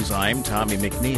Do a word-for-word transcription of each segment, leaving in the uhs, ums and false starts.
News, I'm Tommy McNeil.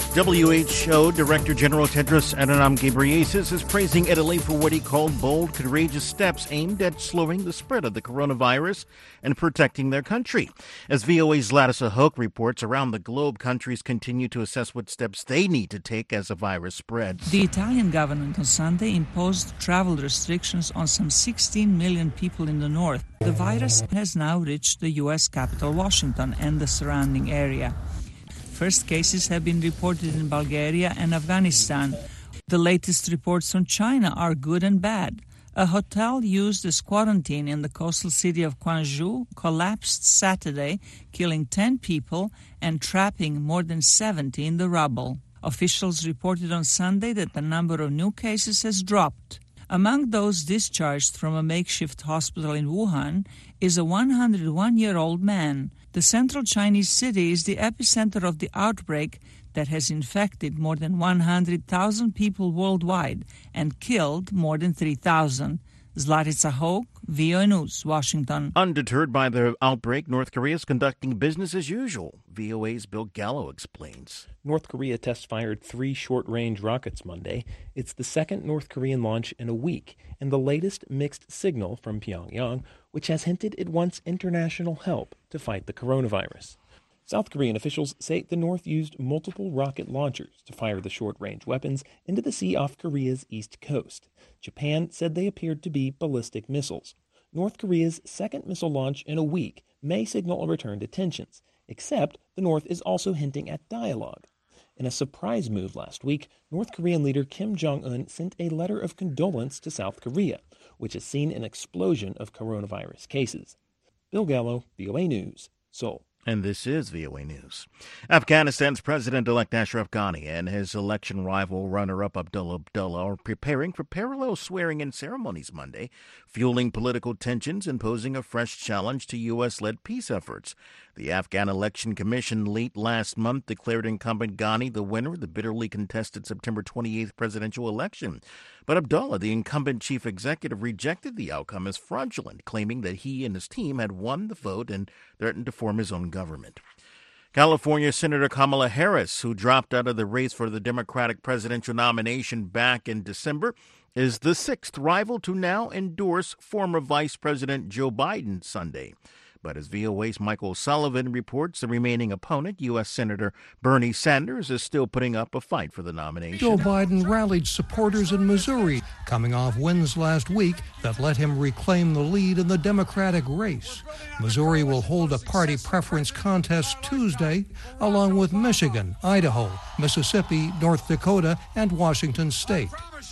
W H O Director General Tedros Adhanom Ghebreyesus is praising Italy for what he called bold, courageous steps aimed at slowing the spread of the coronavirus and protecting their country. As V O A's Latissa Hoke reports, around the globe, countries continue to assess what steps they need to take as the virus spreads. The Italian government on Sunday imposed travel restrictions on some sixteen million people in the north. The virus has now reached the U S capital, Washington, and the surrounding area. First cases have been reported in Bulgaria and Afghanistan. The latest reports on China are good and bad. A hotel used as quarantine in the coastal city of Gwangju collapsed Saturday, killing ten people and trapping more than seventy in the rubble. Officials reported on Sunday that the number of new cases has dropped. Among those discharged from a makeshift hospital in Wuhan is a one hundred one-year-old man. The central Chinese city is the epicenter of the outbreak that has infected more than one hundred thousand people worldwide and killed more than three thousand. Zlatica Hoke, V O A News, Washington. Undeterred by the outbreak, North Korea is conducting business as usual. V O A's Bill Gallo explains. North Korea test-fired three short-range rockets Monday. It's the second North Korean launch in a week, and the latest mixed signal from Pyongyang, which has hinted it wants international help to fight the coronavirus. South Korean officials say the North used multiple rocket launchers to fire the short-range weapons into the sea off Korea's east coast. Japan said they appeared to be ballistic missiles. North Korea's second missile launch in a week may signal a return to tensions, except the North is also hinting at dialogue. In a surprise move last week, North Korean leader Kim Jong-un sent a letter of condolence to South Korea, which has seen an explosion of coronavirus cases. Bill Gallo, V O A News, Seoul. And this is V O A News. Afghanistan's President-elect Ashraf Ghani and his election rival runner-up Abdullah Abdullah are preparing for parallel swearing-in ceremonies Monday, fueling political tensions and posing a fresh challenge to U S-led peace efforts. The Afghan Election Commission late last month declared incumbent Ghani the winner of the bitterly contested September twenty-eighth presidential election. But Abdullah, the incumbent chief executive, rejected the outcome as fraudulent, claiming that he and his team had won the vote and threatened to form his own government. California Senator Kamala Harris, who dropped out of the race for the Democratic presidential nomination back in December, is the sixth rival to now endorse former Vice President Joe Biden Sunday. But as V O A's Michael Sullivan reports, the remaining opponent, U S. Senator Bernie Sanders, is still putting up a fight for the nomination. Joe Biden rallied supporters in Missouri, coming off wins last week that let him reclaim the lead in the Democratic race. Missouri will hold a party preference contest Tuesday, along with Michigan, Idaho, Mississippi, North Dakota, and Washington State.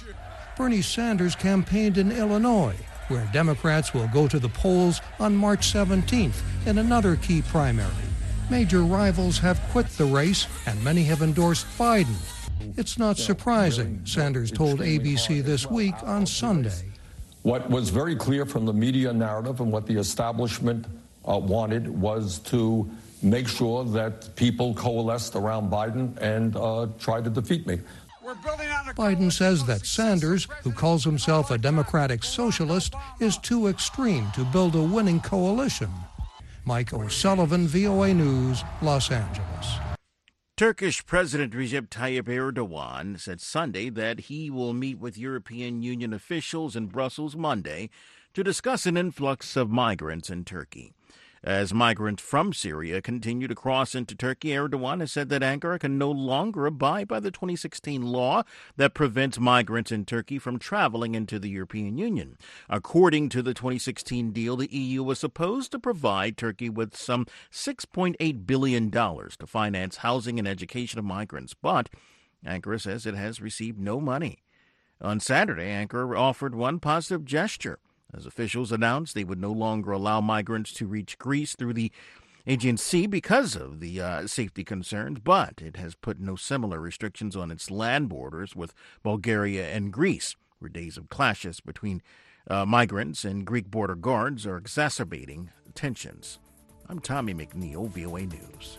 Bernie Sanders campaigned in Illinois, where Democrats will go to the polls on March seventeenth in another key primary. Major rivals have quit the race, and many have endorsed Biden. It's not surprising, Sanders told A B C This Week on Sunday. What was very clear from the media narrative and what the establishment uh, wanted was to make sure that people coalesced around Biden and uh, try to defeat me. Biden says that Sanders, who calls himself a Democratic socialist, is too extreme to build a winning coalition. Mike O'Sullivan, V O A News, Los Angeles. Turkish President Recep Tayyip Erdogan said Sunday that he will meet with European Union officials in Brussels Monday to discuss an influx of migrants in Turkey. As migrants from Syria continue to cross into Turkey, Erdogan has said that Ankara can no longer abide by the twenty sixteen law that prevents migrants in Turkey from traveling into the European Union. According to the twenty sixteen deal, the E U was supposed to provide Turkey with some six point eight billion dollars to finance housing and education of migrants, but Ankara says it has received no money. On Saturday, Ankara offered one positive gesture, as officials announced they would no longer allow migrants to reach Greece through the Aegean Sea because of the uh, safety concerns, but it has put no similar restrictions on its land borders with Bulgaria and Greece, where days of clashes between uh, migrants and Greek border guards are exacerbating tensions. I'm Tommy McNeil, V O A News.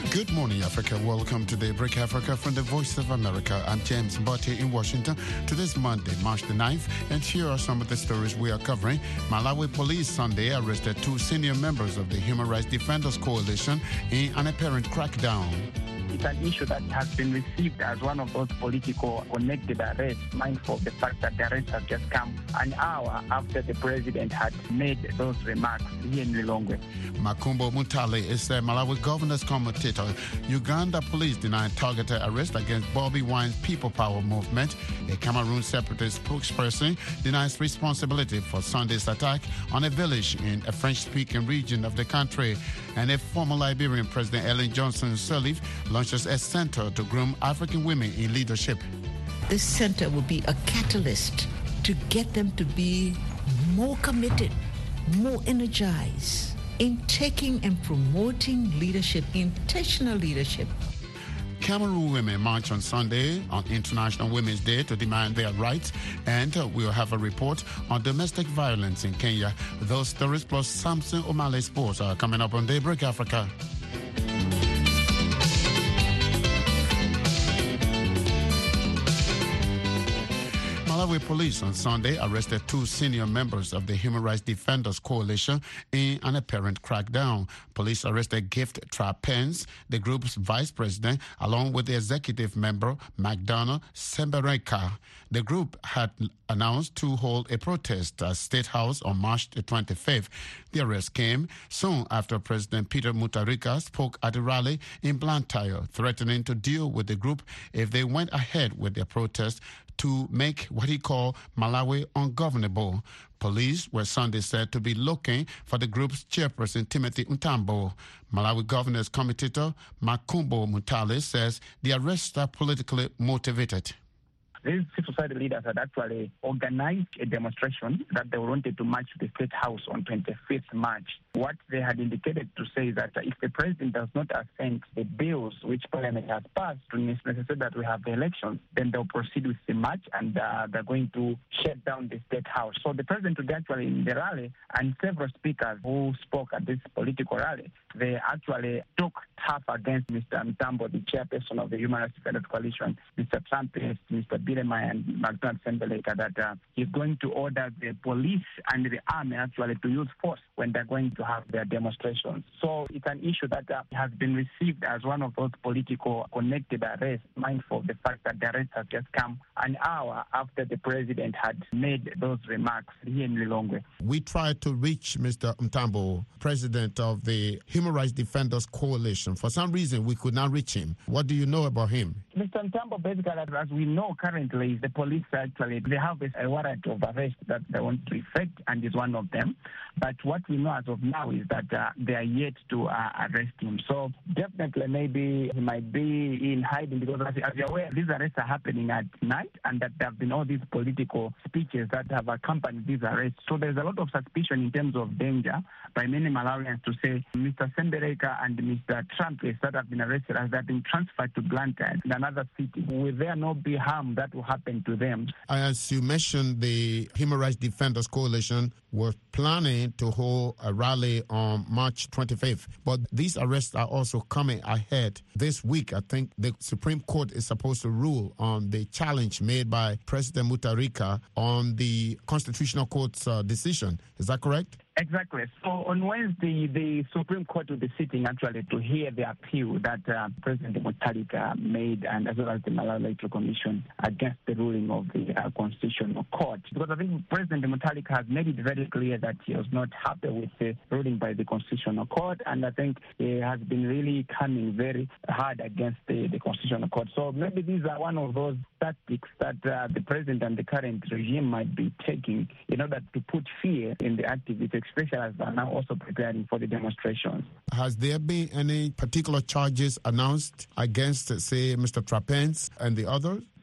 Good morning, Africa. Welcome to Daybreak Africa from the Voice of America. I'm James Mbote in Washington. Today's Monday, March the ninth, and here are some of the stories we are covering. Malawi police Sunday arrested two senior members of the Human Rights Defenders Coalition in an apparent crackdown. It's an issue that has been received as one of those political connected arrests, mindful of the fact that the arrests have just come an hour after the president had made those remarks here in Lilongwe. Makumbo Mutale is a Malawi governor's commentator. Uganda police denied targeted arrest against Bobby Wine's People Power movement. A Cameroon separatist spokesperson denies responsibility for Sunday's attack on a village in a French-speaking region of the country. And a former Liberian President Ellen Johnson Sirleaf launches a center to groom African women in leadership. This center will be a catalyst to get them to be more committed, more energized in taking and promoting leadership, intentional leadership. Cameroon women march on Sunday on International Women's Day to demand their rights, and uh, we'll have a report on domestic violence in Kenya. Those stories plus Samson O'Malley Sports are coming up on Daybreak Africa. Malawi police on Sunday arrested two senior members of the Human Rights Defenders Coalition in an apparent crackdown. Police arrested Gift Trapens, the group's vice president, along with the executive member, Magdana Sembereka. The group had announced to hold a protest at State House on March the twenty-fifth. The arrest came soon after President Peter Mutharika spoke at a rally in Blantyre, threatening to deal with the group if they went ahead with their protest to make what he called Malawi ungovernable. Police were Sunday said to be looking for the group's chairperson, Timothy Ntambo. Malawi Governor's commentator, Makumbo Mutale, says the arrests are politically motivated. These civil society leaders had actually organized a demonstration that they wanted to march to the State House on twenty-fifth March. What they had indicated to say is that if the president does not assent the bills which Parliament has passed to necessitate that we have the elections, then they'll proceed with the march and uh, they're going to shut down the State House. So the president today actually in the rally and several speakers who spoke at this political rally, they actually took tough against Mister Ntambo, the chairperson of the Human Rights Defenders Coalition, Mister Trumpist, Mister Bilemaya, and Magdana Sembereka, that uh, he's going to order the police and the army actually to use force when they're going to have their demonstrations. So it's an issue that uh, has been received as one of those political connected arrests, mindful of the fact that the arrest has just come an hour after the president had made those remarks here in Lilongwe. We tried to reach Mister Ntambo, president of the Human Rights Defenders Coalition. For some reason, we could not reach him. What do you know about him? Mister Ntambo, basically, as we know currently, the police actually, they have a warrant of arrest that they want to effect, and is one of them. But what we know as of now is that uh, they are yet to uh, arrest him. So definitely maybe he might be in hiding, because as, as you're aware, these arrests are happening at night, and that there have been all these political speeches that have accompanied these arrests. So there's a lot of suspicion in terms of danger by many Malawians to say Mister Sembereka and Mister Trump that have been arrested as they've been transferred to Blantyre, another city. Will there not be harm that will happen to them? As you mentioned, the Human Rights Defenders Coalition were planning to hold a rally on March twenty-fifth, but these arrests are also coming ahead. This week, I think the Supreme Court is supposed to rule on the challenge made by President Mutharika on the Constitutional Court's uh, decision. Is that correct? Exactly. So on Wednesday, the Supreme Court will be sitting actually to hear the appeal that uh, President Mutharika made, and as well as the Malawi Electoral Commission, against the ruling of the uh, Constitutional Court. Because I think President Mutharika has made it very clear that he was not happy with the ruling by the Constitutional Court, and I think he has been really coming very hard against the, the Constitutional Court. So maybe these are one of those tactics that uh, the president and the current regime might be taking in order to put fear in the activists, especially as they are now also preparing for the demonstrations. Has there been any particular charges announced against, say, Mister Trapens and the others? So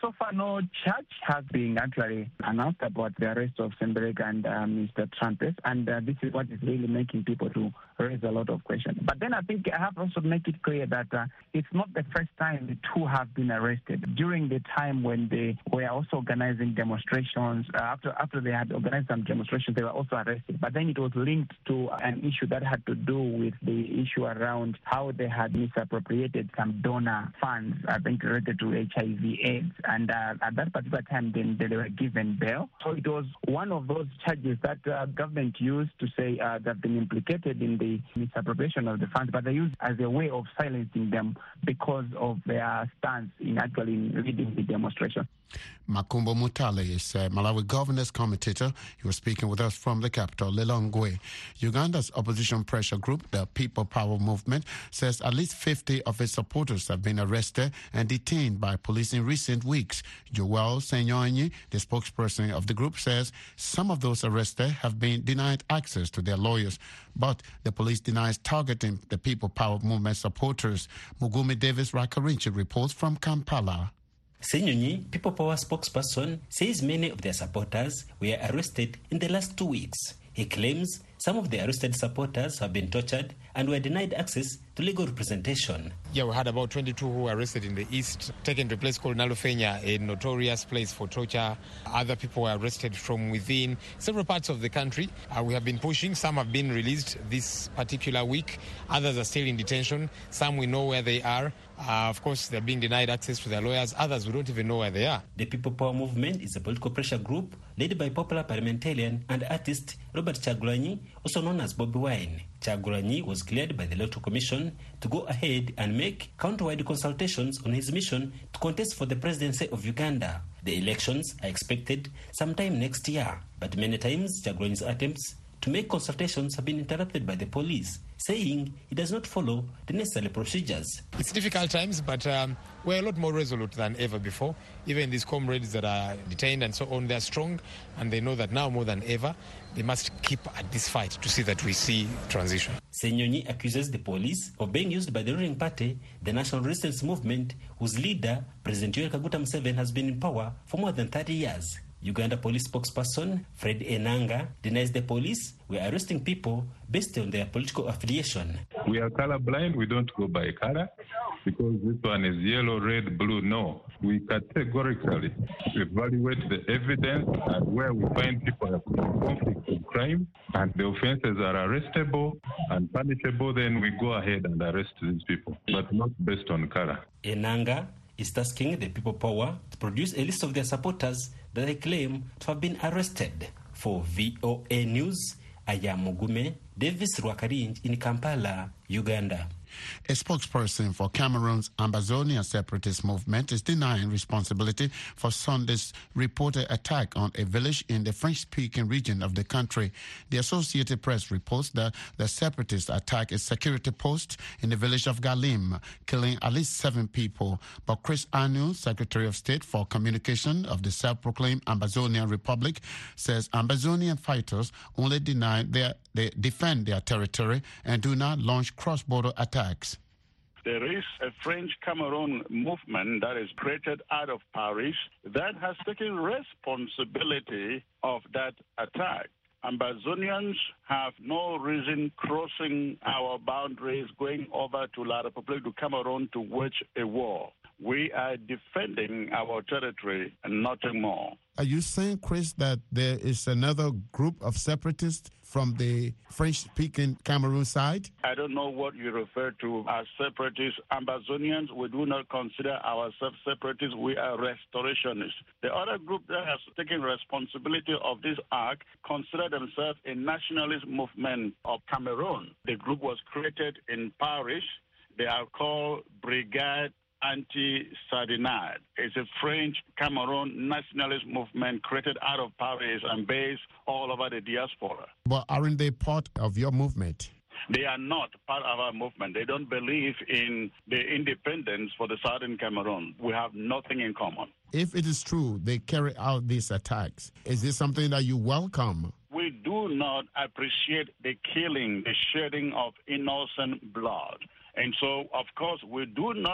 so far, no charge has been actually announced about the arrest of Sandberg and uh, Mister Trumpet, and uh, this is what is really making people to raise a lot of questions. But then I think I have also to make it clear that uh, it's not the first time the two have been arrested. During the time when they were also organizing demonstrations, uh, after after they had organized some demonstrations, they were also arrested. But then it was linked to an issue that had to do with the issue around how they had misappropriated some donor funds, I think related to H I V AIDS. And uh, at that particular time, then they were given bail. So it was one of those charges that uh, government used to say uh, they've been implicated in the misappropriation of the funds, but they used as a way of silencing them because of their stance in actually leading the demonstration. Makumbo Mutale is a Malawi governor's commentator. He was speaking with us from the capital, Lilongwe. Uganda's opposition pressure group, the People Power Movement, says at least fifty of its supporters have been arrested and detained by police in recent weeks. Joel Senyonyi, the spokesperson of the group, says some of those arrested have been denied access to their lawyers, but the police denies targeting the People Power Movement supporters. Mugumi Davis Rakarinchi reports from Kampala. Senyonyi, People Power spokesperson, says many of their supporters were arrested in the last two weeks. He claims some of the arrested supporters have been tortured and were denied access to legal representation. Yeah, we had about twenty-two who were arrested in the east, taken to a place called Nalufenya, a notorious place for torture. Other people were arrested from within several parts of the country. Uh, we have been pushing. Some have been released this particular week. Others are still in detention. Some we know where they are. Uh, of course, they're being denied access to their lawyers. Others we don't even know where they are. The People Power Movement is a political pressure group led by popular parliamentarian and artist Robert Kyagulanyi, also known as Bobi Wine. Kyagulanyi was cleared by the Electoral Commission to go ahead and make countrywide consultations on his mission to contest for the presidency of Uganda. The elections are expected sometime next year, but many times Kyagulanyi's attempts to make consultations have been interrupted by the police, saying he does not follow the necessary procedures. It's difficult times, but um, we're a lot more resolute than ever before. Even these comrades that are detained and so on, they're strong, and they know that now more than ever, they must keep at this fight to see that we see transition. Senyonyi accuses the police of being used by the ruling party, the National Resistance Movement, whose leader, President Yoweri Kaguta Museveni, has been in power for more than thirty years. Uganda police spokesperson Fred Enanga denies the police were arresting people based on their political affiliation. We are colorblind. We don't go by color because this one is yellow, red, blue. No. We categorically evaluate the evidence and where we find people have conflict of crime and the offenses are arrestable and punishable, then we go ahead and arrest these people, but not based on color. Enanga is tasking the People Power to produce a list of their supporters that they claim to have been arrested. For V O A News, I am Mugume Davis Rwakarinj in Kampala, Uganda. A spokesperson for Cameroon's Ambazonia separatist movement is denying responsibility for Sunday's reported attack on a village in the French-speaking region of the country. The Associated Press reports that the separatist attacked a security post in the village of Galim, killing at least seven people. But Chris Anu, Secretary of State for Communication of the self-proclaimed Ambazonian Republic, says Ambazonian fighters only deny their, they defend their territory and do not launch cross-border attacks. There is a French Cameroon movement that is created out of Paris that has taken responsibility of that attack. Ambazonians have no reason crossing our boundaries, going over to La République du Cameroon to wage a war. We are defending our territory and nothing more. Are you saying, Chris, that there is another group of separatists from the French-speaking Cameroon side? I don't know what you refer to as separatists. Ambazonians, we do not consider ourselves separatists. We are restorationists. The other group that has taken responsibility of this act consider themselves a nationalist movement of Cameroon. The group was created in Paris. They are called Brigade Anti-Sardinade. It's a French Cameroon nationalist movement created out of Paris and based all over the diaspora. But aren't they part of your movement? They are not part of our movement. They don't believe in the independence for the southern Cameroon. We have nothing in common. If it is true they carry out these attacks, is this something that you welcome? We do not appreciate the killing, the shedding of innocent blood. And so, of course, we do not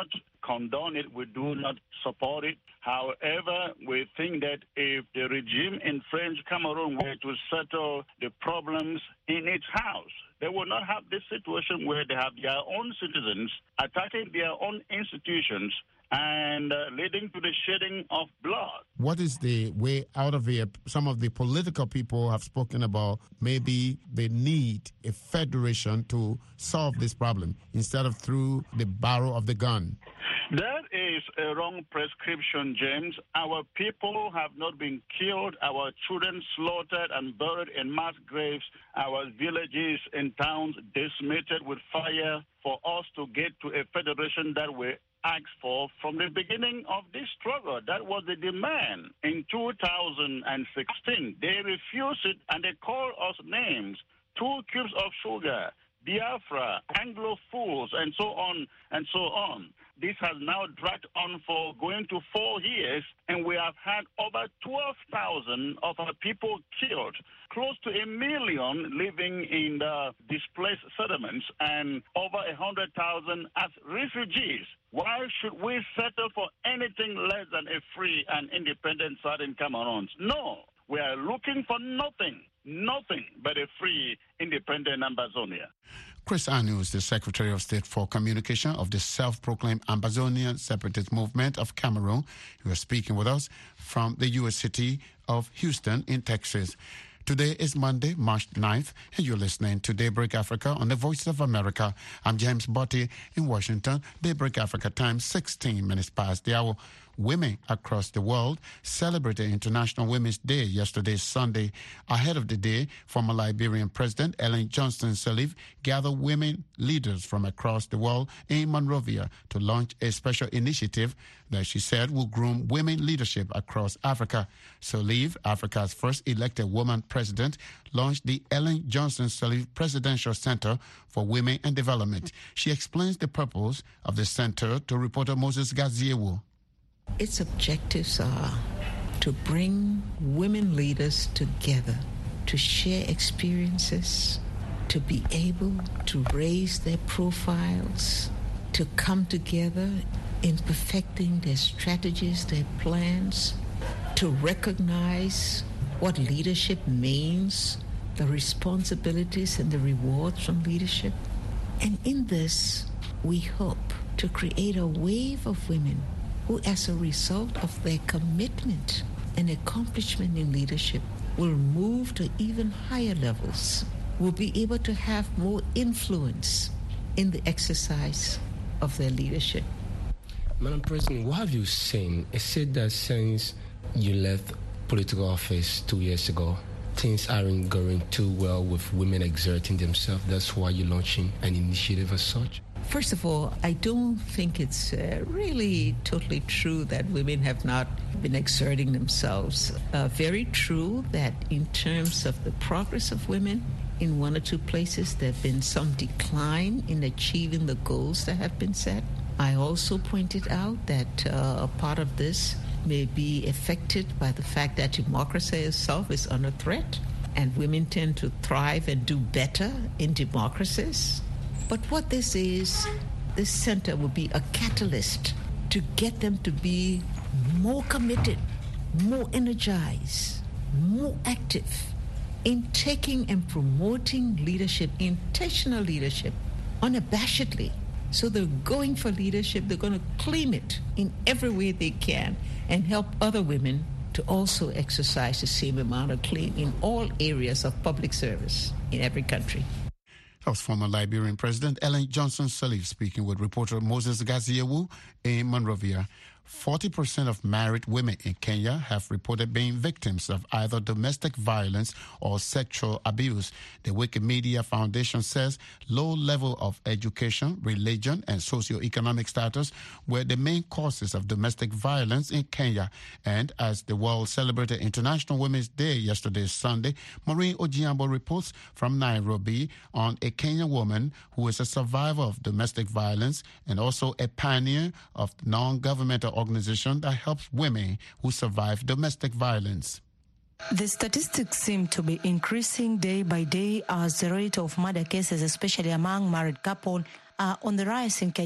condone it. We do not support it. However, we think that if the regime in French Cameroon were to settle the problems in its house, they will not have this situation where they have their own citizens attacking their own institutions and uh, leading to the shedding of blood. What is the way out of it? Some of the political people have spoken about maybe they need a federation to solve this problem instead of through the barrel of the gun. That is a wrong prescription, James. Our people have not been killed, our children slaughtered and buried in mass graves, our villages and towns decimated with fire for us to get to a federation that we asked for from the beginning of this struggle. That was the demand in two thousand sixteen. They refused it and they called us names, two cubes of sugar, Biafra, Anglo fools, and so on and so on. This has now dragged on for going to four years, and we have had over twelve thousand of our people killed, close to a million living in the displaced settlements, and over one hundred thousand as refugees. Why should we settle for anything less than a free and independent Southern Cameroon? No, we are looking for nothing, nothing but a free, independent Ambazonia. Chris Anu is the Secretary of State for Communication of the self-proclaimed Ambazonian Separatist Movement of Cameroon. He was speaking with us from the U S city of Houston in Texas. Today is Monday, March ninth, and you're listening to Daybreak Africa on the Voice of America. I'm James Botti in Washington. Daybreak Africa time, sixteen minutes past the hour. Women across the world celebrated International Women's Day yesterday, Sunday. Ahead of the day, former Liberian President Ellen Johnson Sirleaf gathered women leaders from across the world in Monrovia to launch a special initiative that she said will groom women leadership across Africa. Sirleaf, Africa's first elected woman president, launched the Ellen Johnson Sirleaf Presidential Center for Women and Development. She explains the purpose of the center to reporter Moses Gaziewu. Its objectives are to bring women leaders together, to share experiences, to be able to raise their profiles, to come together in perfecting their strategies, their plans, to recognize what leadership means, the responsibilities and the rewards from leadership. And in this, we hope to create a wave of women who, as a result of their commitment and accomplishment in leadership, will move to even higher levels, will be able to have more influence in the exercise of their leadership. Madam President, what have you seen? It said that since you left political office two years ago, things aren't going too well with women exerting themselves. That's why you're launching an initiative as such? First of all, I don't think it's uh, really totally true that women have not been exerting themselves. Uh, very true that in terms of the progress of women, in one or two places there have been some decline in achieving the goals that have been set. I also pointed out that uh, a part of this may be affected by the fact that democracy itself is under threat, and women tend to thrive and do better in democracies. But what this is, this center will be a catalyst to get them to be more committed, more energized, more active in taking and promoting leadership, intentional leadership, unabashedly. So they're going for leadership, they're going to claim it in every way they can and help other women to also exercise the same amount of claim in all areas of public service in every country. That was former Liberian President Ellen Johnson Sirleaf speaking with reporter Moses Gaziewu in Monrovia. forty percent of married women in Kenya have reported being victims of either domestic violence or sexual abuse. The Wikimedia Foundation says low level of education, religion, and socioeconomic status were the main causes of domestic violence in Kenya. And as the world celebrated International Women's Day yesterday, Sunday, Maureen Ojiambo reports from Nairobi on a Kenyan woman who is a survivor of domestic violence and also a pioneer of non-governmental organization that helps women who survive domestic violence. The statistics seem to be increasing day by day as the rate of murder cases, especially among married couples, are on the rise in Kenya.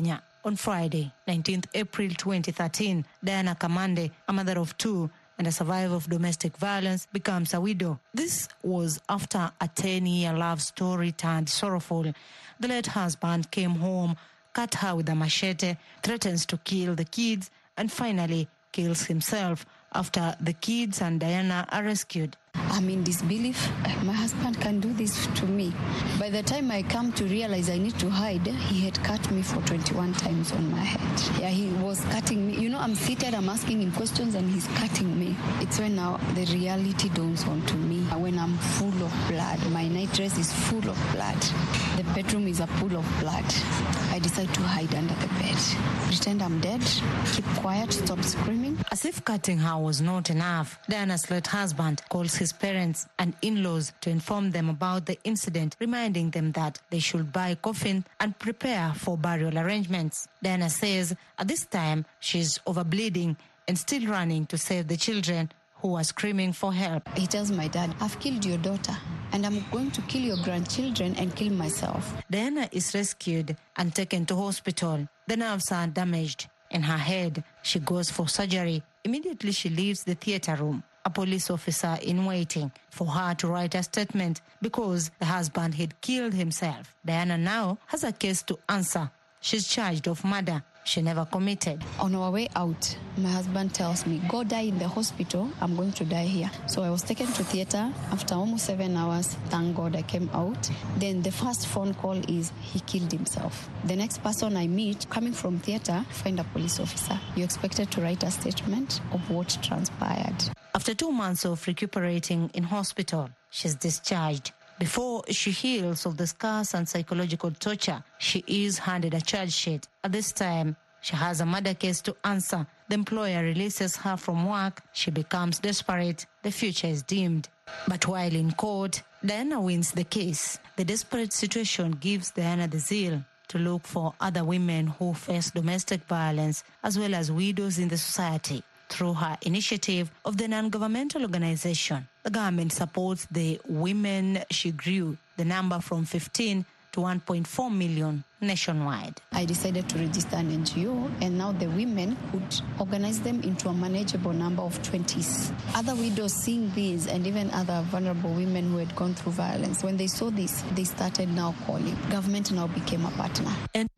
On Friday, nineteenth April twenty thirteen, Diana Kamande, a mother of two and a survivor of domestic violence, becomes a widow. This was after a ten-year love story turned sorrowful. The late husband came home, cut her with a machete, threatens to kill the kids, and finally kills himself after the kids and Diana are rescued. I'm in disbelief. My husband can do this to me. By the time I come to realize I need to hide, he had cut me for twenty-one times on my head. Yeah, he was cutting me. You know, I'm seated, I'm asking him questions, and he's cutting me. It's when now the reality dawns onto me. When I'm full of blood, my night dress is full of blood. The bedroom is a pool of blood. I decide to hide under the bed. Pretend I'm dead, keep quiet, stop screaming. As if cutting her was not enough, Diana's late husband calls his parents and in-laws to inform them about the incident, reminding them that they should buy a coffin and prepare for burial arrangements. Diana says at this time she's overbleeding and still running to save the children who are screaming for help. He tells my dad, I've killed your daughter and I'm going to kill your grandchildren and kill myself. Diana is rescued and taken to hospital. The nerves are damaged in her head. She goes for surgery. Immediately she leaves the theater room. A police officer in waiting for her to write a statement because the husband had killed himself. Diana now has a case to answer. She's charged of murder she never committed. On our way out, my husband tells me, go die in the hospital, I'm going to die here. So I was taken to theater. After almost seven hours, thank God I came out. Then the first phone call is he killed himself. The next person I meet, coming from theater, find a police officer. You're expected to write a statement of what transpired. After two months of recuperating in hospital, she's discharged. Before she heals of the scars and psychological torture, she is handed a charge sheet. At this time, she has a murder case to answer. The employer releases her from work. She becomes desperate. The future is dimmed. But while in court, Diana wins the case. The desperate situation gives Diana the zeal to look for other women who face domestic violence, as well as widows in the society. Through her initiative of the non-governmental organization, the government supports the women she grew, the number from fifteen to one point four million nationwide. I decided to register an N G O, and now the women could organize them into a manageable number of twenties. Other widows seeing this, and even other vulnerable women who had gone through violence, when they saw this, they started now calling. Government now became a partner. And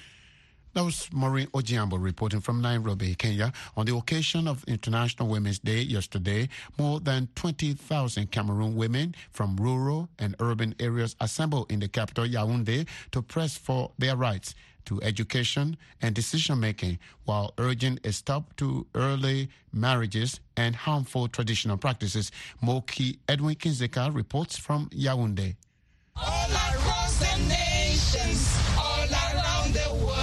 That was Maureen Ojiambo reporting from Nairobi, Kenya. On the occasion of International Women's Day yesterday, more than twenty thousand Cameroon women from rural and urban areas assembled in the capital, Yaoundé, to press for their rights to education and decision-making, while urging a stop to early marriages and harmful traditional practices. Moki Edwin Kinzeka reports from Yaoundé. All across the nations, all around the world.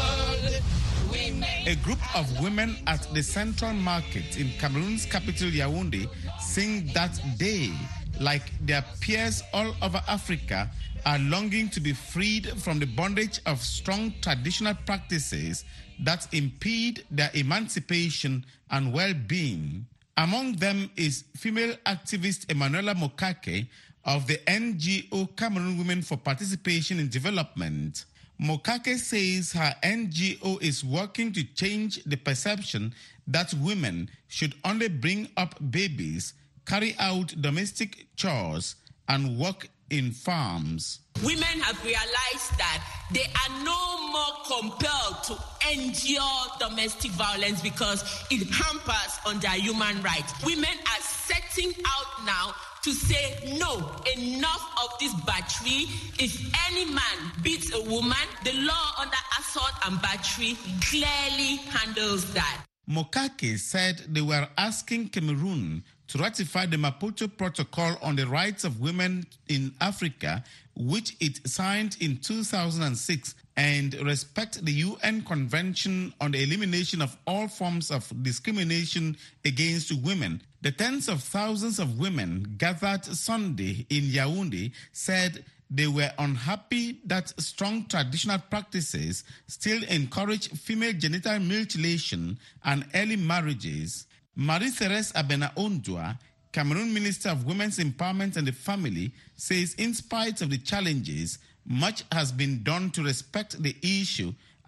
A group of women at the Central Market in Cameroon's capital, Yaoundé, sing that they, like their peers all over Africa, are longing to be freed from the bondage of strong traditional practices that impede their emancipation and well-being. Among them is female activist Emanuela Mokake of the N G O Cameroon Women for Participation in Development. Mokake says her N G O is working to change the perception that women should only bring up babies, carry out domestic chores, and work in farms. Women have realized that they are no more compelled to endure domestic violence because it hampers on their human rights. Women are setting out now to say, no, enough of this battery. If any man beats a woman, the law under assault and battery clearly handles that. Mokake said they were asking Cameroon to ratify the Maputo Protocol on the Rights of Women in Africa, which it signed in two thousand six, and respect the U N Convention on the Elimination of All Forms of Discrimination Against Women. The tens of thousands of women gathered Sunday in Yaoundé said they were unhappy that strong traditional practices still encourage female genital mutilation and early marriages. Marie-Therese Abena-Ondua, Cameroon Minister of Women's Empowerment and the Family, says in spite of the challenges, much has been done to respect the issue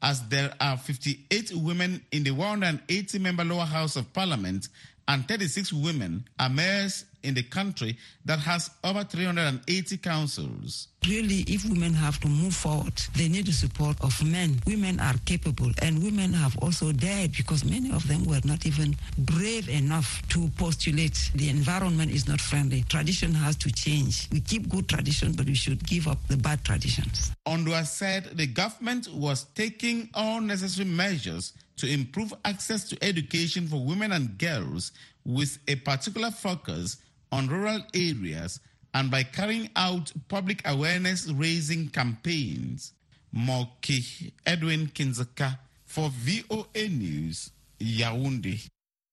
as there are fifty-eight women in the one hundred eighty member lower house of parliament and thirty-six women are mayors in the country that has over three hundred eighty councils. Really, if women have to move forward, they need the support of men. Women are capable, and women have also dared because many of them were not even brave enough to postulate. The environment is not friendly. Tradition has to change. We keep good tradition, but we should give up the bad traditions. Ondua said the government was taking all necessary measures to improve access to education for women and girls with a particular focus on rural areas and by carrying out public awareness-raising campaigns. Moki Edwin Kinzaka for V O A News, Yaoundé.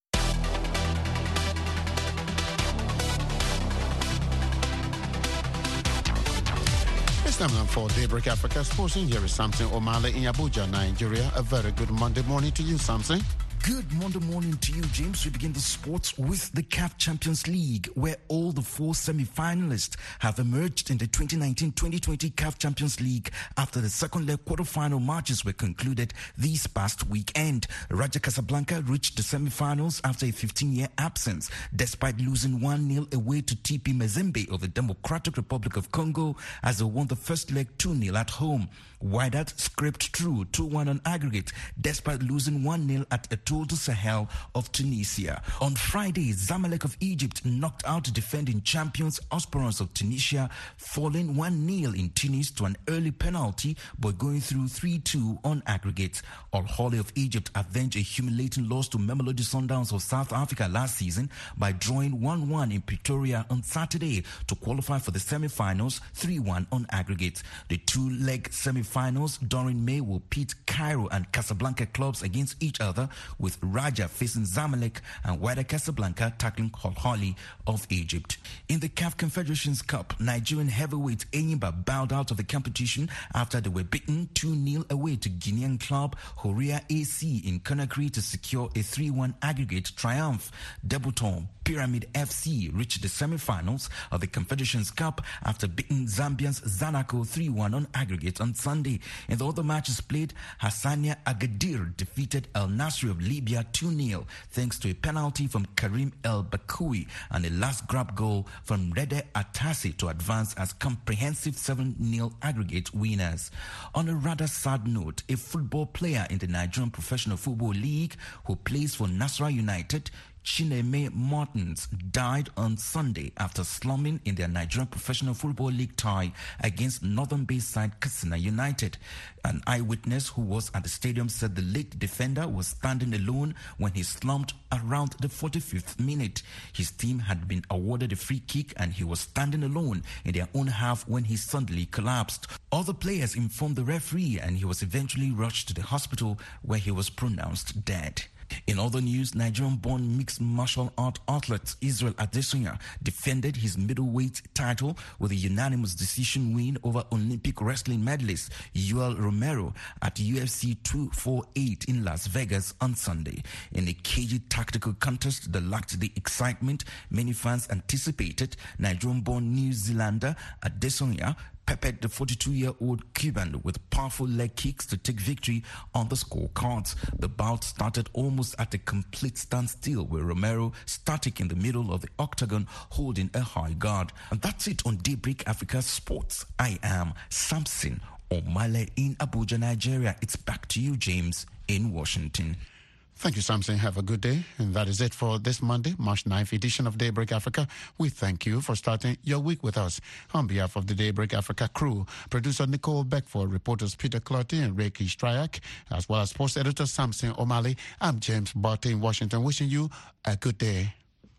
It's time now for Daybreak Africa Sports. Here is Samson Omale in Abuja, Nigeria. A very good Monday morning to you, Samson. Good Monday morning to you, James. We begin the sports with the C A F Champions League, where all the four semi-finalists have emerged in the twenty nineteen twenty twenty C A F Champions League after the second leg quarter-final matches were concluded this past weekend. Raja Casablanca reached the semi-finals after a fifteen-year absence, despite losing one nil away to T P Mazembe of the Democratic Republic of Congo as they won the first leg two nil at home. Wydad scraped through two one on aggregate, despite losing one nil at Etoile du Sahel of Tunisia. On Friday, Zamalek of Egypt knocked out defending champions Esperance of Tunisia, falling one nil in Tunis to an early penalty, but going through three two on aggregate. Al Ahly of Egypt avenged a humiliating loss to Mamelodi Sundowns of South Africa last season by drawing one one in Pretoria on Saturday to qualify for the semi-finals, three one on aggregate. The two-leg semi-finals Finals during May will pit Cairo and Casablanca clubs against each other, with Raja facing Zamalek and Wydad Casablanca tackling Al Ahly of Egypt. In the C A F Confederations Cup, Nigerian heavyweight Enyimba bowed out of the competition after they were beaten two nil away to Guinean club Horia A C in Conakry to secure a three one aggregate triumph. Debutant Pyramid F C reached the semi-finals of the Confederations Cup after beating Zambia's Zanaco three one on aggregate on Sunday. In the other matches played, Hassania Agadir defeated El Nasri of Libya two nil thanks to a penalty from Karim El Bakoui and a last grab goal from Rede Atasi to advance as comprehensive seven nil aggregate winners. On a rather sad note, a football player in the Nigerian Professional Football League who plays for Nasarawa United, Chineme Martins, died on Sunday after slumming in their Nigerian Professional Football League tie against northern-based side Katsina United. An eyewitness who was at the stadium said the late defender was standing alone when he slumped around the forty-fifth minute. His team had been awarded a free kick and he was standing alone in their own half when he suddenly collapsed. Other players informed the referee and he was eventually rushed to the hospital where he was pronounced dead. In other news, Nigerian-born mixed martial art athlete Israel Adesanya defended his middleweight title with a unanimous decision win over Olympic wrestling medalist Yoel Romero at U F C two forty-eight in Las Vegas on Sunday. In a cagey tactical contest that lacked the excitement many fans anticipated, Nigerian-born New Zealander Adesanya peppered the forty-two-year-old Cuban with powerful leg kicks to take victory on the scorecards. The bout started almost at a complete standstill, with Romero static in the middle of the octagon holding a high guard. And that's it on Daybreak Africa Sports. I am Samson Omale in Abuja, Nigeria. It's back to you, James, in Washington. Thank you, Samson. Have a good day. And that is it for this Monday, March ninth edition of Daybreak Africa. We thank you for starting your week with us. On behalf of the Daybreak Africa crew, producer Nicole Beckford, reporters Peter Clotty and Reiki Stryak, as well as sports editor Samson Omale, I'm James Barty in Washington, wishing you a good day.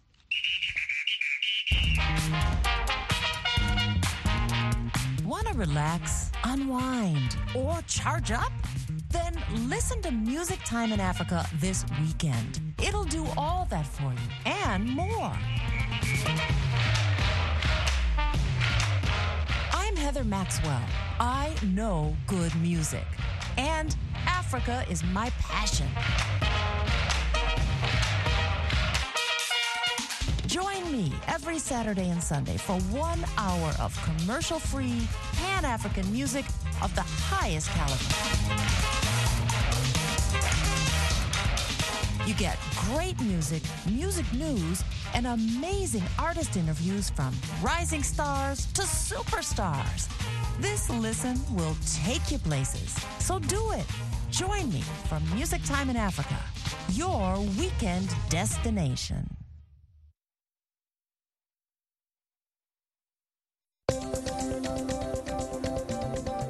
Want to relax, unwind, or charge up? Then listen to Music Time in Africa this weekend. It'll do all that for you and more. I'm Heather Maxwell. I know good music, and Africa is my passion. Join me every Saturday and Sunday for one hour of commercial-free Pan-African music of the highest caliber. You get great music, music news, and amazing artist interviews from rising stars to superstars. This listen will take you places. So do it. Join me for Music Time in Africa, your weekend destination.